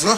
Zo.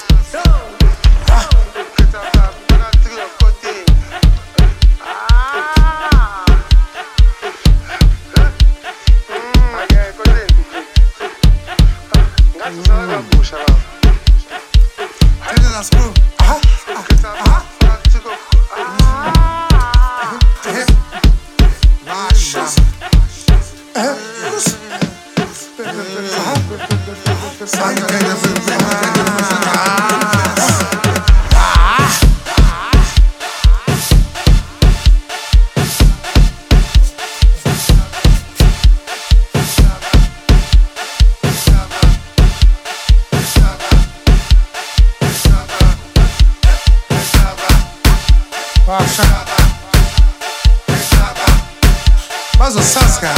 Mas o Sasca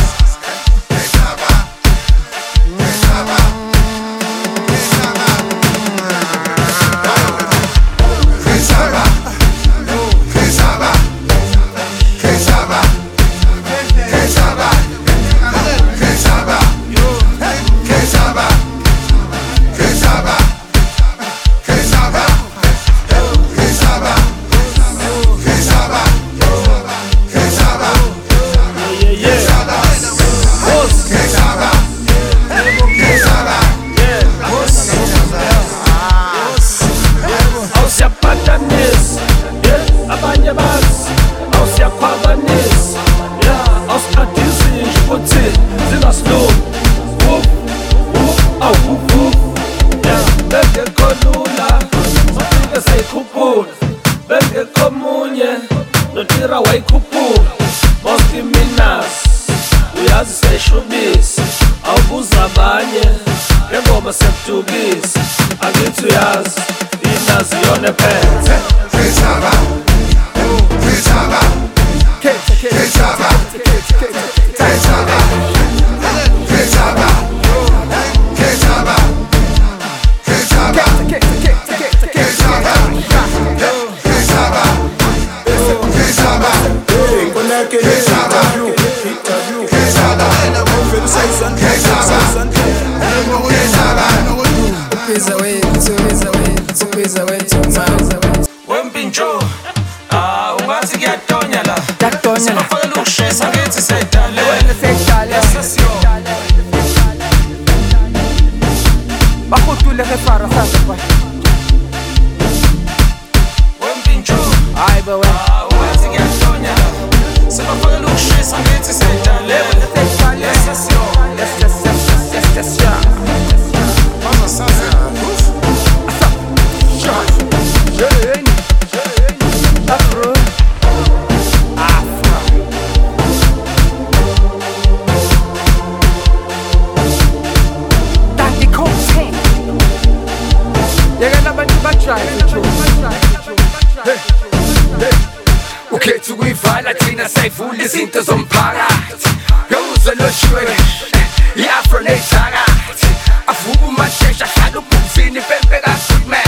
Notira waikhuphula Moski Minas uyazi seshubisi awubuza abanye ngengoma sekudukisa angithi uyazi inazi yona ephethe Fethaba Fethaba Fethaba Fethaba Fethaba Fethaba Fethaba Wempintsho ungathi kuyatonya la Singafakela ukushesa ngithi sedale Bakutule refara sasa kwa Wempintsho ungathi kuyatonya la Singafakela ukushesa ngithi sedale Ukhetha ukuyivala thina sayivula izinto zomphakathi Yawuze loshwe i-afro neyithakathi Avuka umashesha ahlala ubhuzini Pempe ka-Goodman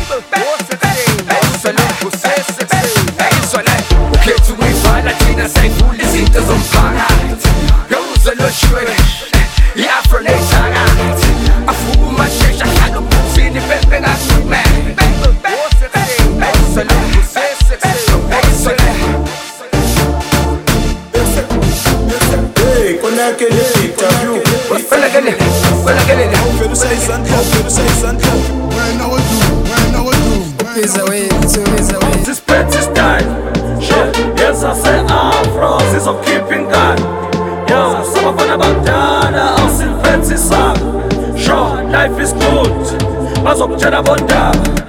Ukhetha ukuyivala thina sayivula izinto zomphakathi Yawuze loshwe i-afro neyithakathi Avuka umashesha ahlala ubhuzini Pempe ka-Goodman Sisiphethe style Yenza se-afro sizokhipha ingane Yo, sabafana bakudala awusiliphethe isaka Sure, life is good Bazokutshela bondaba